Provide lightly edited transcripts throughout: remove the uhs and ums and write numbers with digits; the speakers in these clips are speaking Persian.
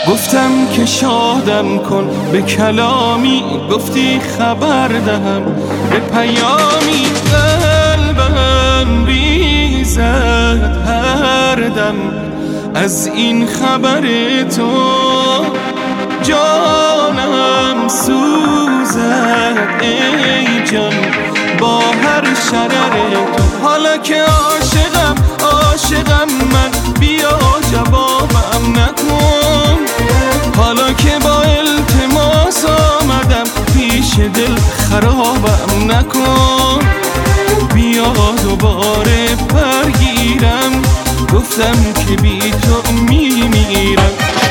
گفتم که شادم کن به کلامی، گفتی خبر دهم به پیامی. قلبم ریزد هر دم از این خبر تو، جانم سوزد ای جان با هر شرر تو. حالا که عاشقم من، بیا جوابم نکن. حالا که با التماس آمدم پیش دل، خرابم نکن. بیا دوباره برگیرم، گفتم که بی تو میمیرم.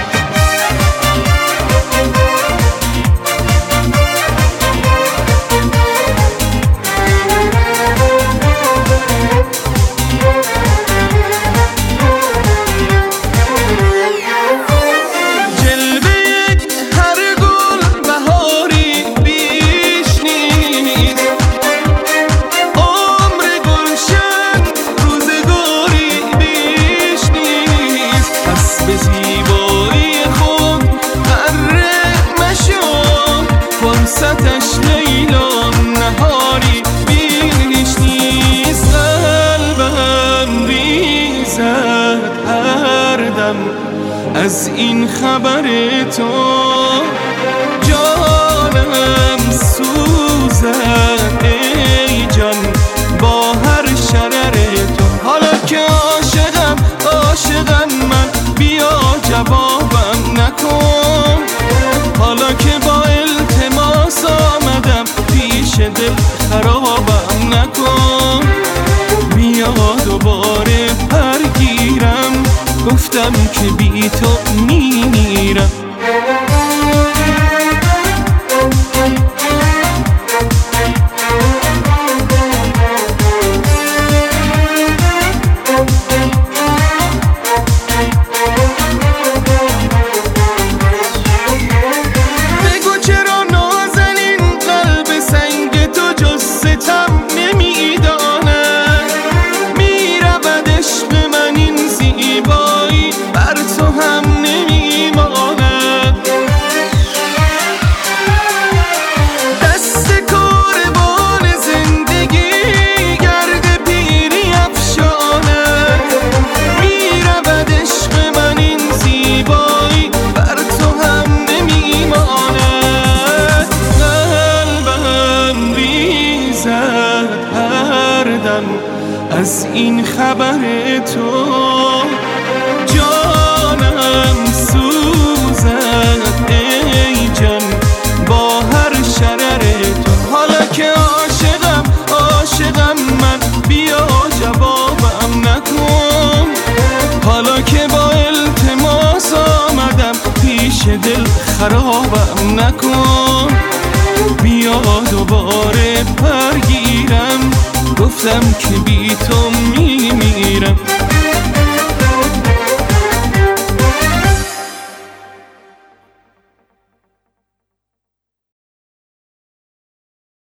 به زیبایی خود غره مشو، فرصتش لیلا نهاری بیش نیست. قلبم ریزد هر دم از این خبر تو، جانم سوزد ای جان با هر شرر تو. حالا که عاشقم من، بیا جوابم نکن. حالا که با التماس آمدم پیش دل، خرابم نکن. بیا دوباره برگیرم، گفتم که بی تو میمیرم. از این خبر تو، جانم سوزد ای جان با هر شرر تو. حالا که عاشقم من، بیا جوابم نکن. حالا که با التماس آمدم پیش دل، خرابم نکن. بیا دوباره برگیرم، گفتم که بی تو میمیرم.